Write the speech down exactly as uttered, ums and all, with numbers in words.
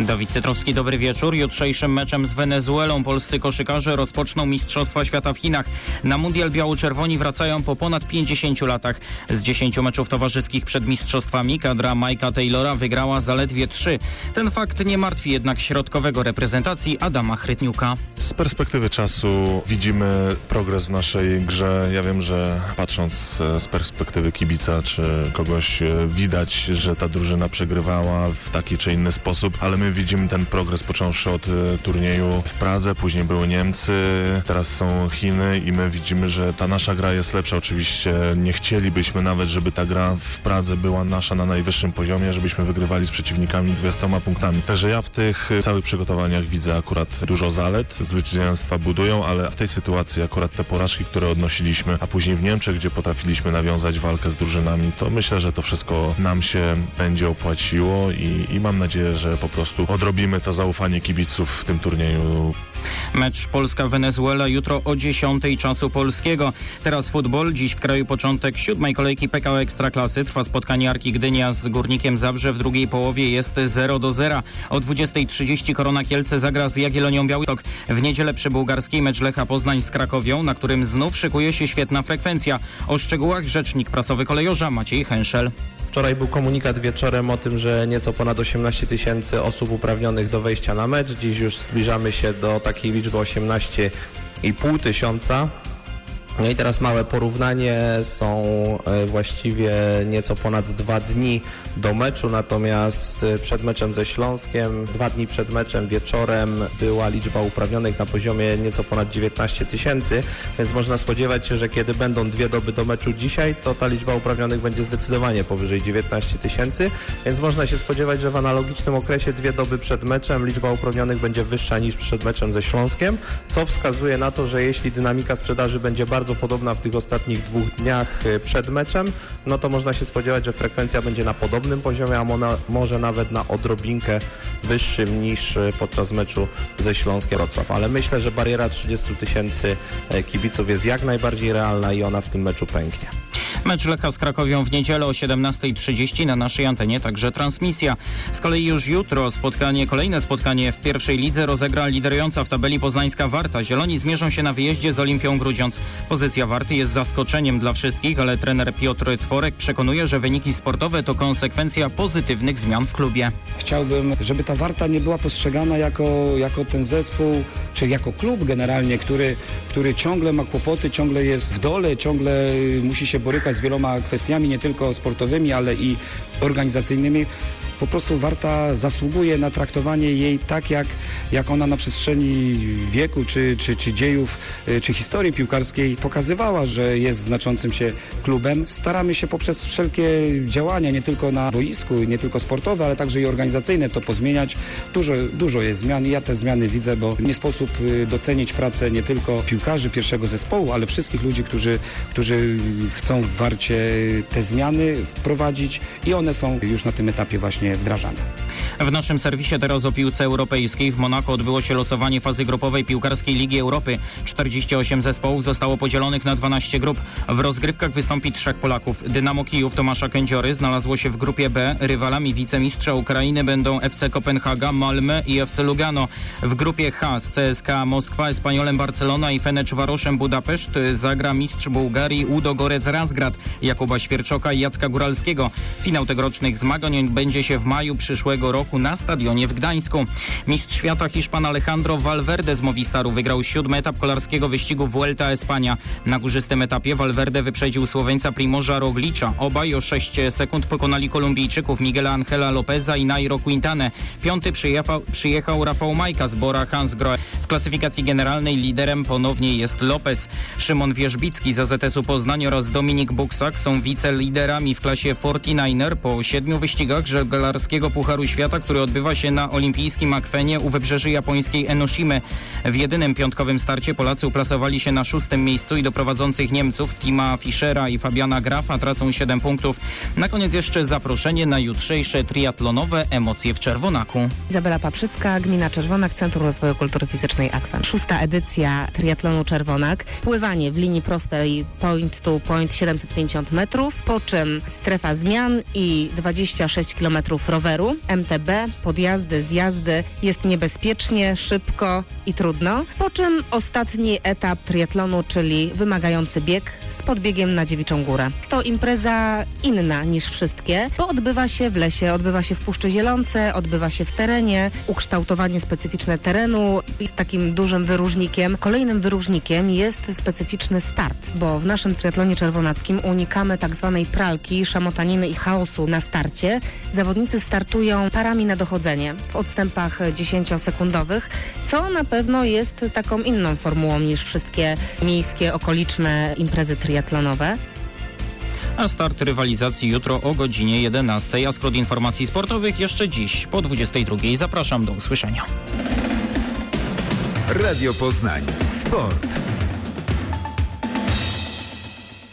Dawid Cytrowski, dobry wieczór. Jutrzejszym meczem z Wenezuelą polscy koszykarze rozpoczną Mistrzostwa Świata w Chinach. Na mundial biało-czerwoni wracają po ponad pięćdziesięciu latach. Z dziesięciu meczów towarzyskich przed mistrzostwami kadra Mike'a Taylora wygrała zaledwie trzy. Ten fakt nie martwi jednak środkowego reprezentacji Adama Chrytniuka. Z perspektywy czasu widzimy progres w naszej grze. Ja wiem, że patrząc z perspektywy kibica czy kogoś, widać, że ta drużyna przegrywała w taki czy inny sposób, ale my widzimy ten progres począwszy od turnieju w Pradze, później były Niemcy, teraz są Chiny i my widzimy, że ta nasza gra jest lepsza. Oczywiście nie chcielibyśmy nawet, żeby ta gra w Pradze była nasza na najwyższym poziomie, żebyśmy wygrywali z przeciwnikami dwudziestoma punktami. Także ja w tych całych przygotowaniach widzę akurat dużo zalet. Zwycięstwa budują, ale w tej sytuacji akurat te porażki, które odnosiliśmy, a później w Niemczech, gdzie potrafiliśmy nawiązać walkę z drużynami, to myślę, że to wszystko nam się będzie opłaciło i, i mam nadzieję, że po prostu odrobimy to zaufanie kibiców w tym turnieju. Mecz Polska-Wenezuela jutro o dziesiątej czasu polskiego. Teraz futbol. Dziś w kraju początek siódmej kolejki P K O Ekstraklasy. Trwa spotkanie Arki Gdynia z Górnikiem Zabrze. W drugiej połowie jest zero do zera. O dwudziestej trzydzieści Korona Kielce zagra z Jagiellonią Białystok. W niedzielę przy Bułgarskiej mecz Lecha Poznań z Krakowią, na którym znów szykuje się świetna frekwencja. O szczegółach rzecznik prasowy Kolejorza Maciej Hęszel. Wczoraj był komunikat wieczorem o tym, że nieco ponad osiemnaście tysięcy osób uprawnionych do wejścia na mecz. Dziś już zbliżamy się do takiej liczby osiemnaście i pół tysiąca. No i teraz małe porównanie, są właściwie nieco ponad dwa dni do meczu, natomiast przed meczem ze Śląskiem, dwa dni przed meczem wieczorem była liczba uprawnionych na poziomie nieco ponad dziewiętnaście tysięcy, więc można spodziewać się, że kiedy będą dwie doby do meczu dzisiaj, to ta liczba uprawnionych będzie zdecydowanie powyżej dziewiętnaście tysięcy, więc można się spodziewać, że w analogicznym okresie dwie doby przed meczem liczba uprawnionych będzie wyższa niż przed meczem ze Śląskiem, co wskazuje na to, że jeśli dynamika sprzedaży będzie bardzo bardzo podobna w tych ostatnich dwóch dniach przed meczem, no to można się spodziewać, że frekwencja będzie na podobnym poziomie, a mo- może nawet na odrobinkę wyższym niż podczas meczu ze Śląskiem Wrocław. Ale myślę, że bariera trzydziestu tysięcy kibiców jest jak najbardziej realna i ona w tym meczu pęknie. Mecz Lecha z Krakowią w niedzielę o siedemnastej trzydzieści na naszej antenie, także transmisja. Z kolei już jutro spotkanie, kolejne spotkanie w pierwszej lidze rozegra liderująca w tabeli poznańska Warta. Zieloni zmierzą się na wyjeździe z Olimpią Grudziądz. Pozycja Warty jest zaskoczeniem dla wszystkich, ale trener Piotr Tworek przekonuje, że wyniki sportowe to konsekwencja pozytywnych zmian w klubie. Chciałbym, żeby ta Warta nie była postrzegana jako, jako ten zespół, czy jako klub generalnie, który, który ciągle ma kłopoty, ciągle jest w dole, ciągle musi się borykać z wieloma kwestiami, nie tylko sportowymi, ale i organizacyjnymi. Po prostu Warta zasługuje na traktowanie jej tak, jak, jak ona na przestrzeni wieku, czy, czy, czy dziejów, czy historii piłkarskiej pokazywała, że jest znaczącym się klubem. Staramy się poprzez wszelkie działania, nie tylko na boisku, nie tylko sportowe, ale także i organizacyjne, to pozmieniać. Dużo, dużo jest zmian i ja te zmiany widzę, bo nie sposób docenić pracę nie tylko piłkarzy pierwszego zespołu, ale wszystkich ludzi, którzy, którzy chcą w Warcie te zmiany wprowadzić i one są już na tym etapie właśnie wdrażane. W naszym serwisie teraz o piłce europejskiej. W Monako odbyło się losowanie fazy grupowej piłkarskiej Ligi Europy. czterdzieści osiem zespołów zostało podzielonych na dwanaście grup. W rozgrywkach wystąpi trzech Polaków. Dynamo Kijów Tomasza Kędziory znalazło się w grupie B. Rywalami wicemistrza Ukrainy będą F C Kopenhaga, Malmö i F C Lugano. W grupie H z C S K A Moskwa, Espanyolem Barcelona i Fenerbahçe Budapeszt zagra mistrz Bułgarii Ludogorec Razgrad Jakuba Świerczoka i Jacka Góralskiego. Finał tegorocznych zmagań będzie się w maju przyszłego roku na stadionie w Gdańsku. Mistrz świata Hiszpan Alejandro Valverde z Movistaru wygrał siódmy etap kolarskiego wyścigu Vuelta a España. Na górzystym etapie Valverde wyprzedził Słoweńca Primoża Roglicza. Obaj o sześć sekund pokonali Kolumbijczyków Miguela Angela Lopeza i Nairo Quintanę. Piąty przyjechał, przyjechał Rafał Majka z Bora Hansgrohe. W klasyfikacji generalnej liderem ponownie jest Lopez. Szymon Wierzbicki z A Z S-u Poznań oraz Dominik Buksak są wiceliderami w klasie czterdzieści po siedmiu wyścigach żeglarskiego Pucharu Świata, który odbywa się na olimpijskim akwenie u wybrzeży japońskiej Enoshimy. W jedynym piątkowym starcie Polacy uplasowali się na szóstym miejscu i do prowadzących Niemców Tima Fischera i Fabiana Grafa tracą siedem punktów. Na koniec jeszcze zaproszenie na jutrzejsze triatlonowe emocje w Czerwonaku. Izabela Paprzycka, Gmina Czerwonak, Centrum Rozwoju Kultury Fizycznej Akwen. Szósta edycja triatlonu Czerwonak. Pływanie w linii prostej point to point siedemset pięćdziesiąt metrów, po czym strefa zmian i dwadzieścia sześć kilometrów zawodów roweru, M T B, podjazdy, zjazdy. Jest niebezpiecznie, szybko i trudno. Po czym ostatni etap triatlonu, czyli wymagający bieg z podbiegiem na Dziewiczą Górę. To impreza inna niż wszystkie, bo odbywa się w lesie, odbywa się w Puszczy Zielonce, odbywa się w terenie. Ukształtowanie specyficzne terenu jest takim dużym wyróżnikiem. Kolejnym wyróżnikiem jest specyficzny start, bo w naszym triatlonie czerwonackim unikamy tak zwanej pralki, szamotaniny i chaosu na starcie. Zawodnicy startują parami na dochodzenie w odstępach dziesięciosekundowych, co na pewno jest taką inną formułą niż wszystkie miejskie, okoliczne imprezy triatlonowe. A start rywalizacji jutro o godzinie jedenastej, a skrót informacji sportowych jeszcze dziś po dwudziestej drugiej. Zapraszam do usłyszenia. Radio Poznań. Sport.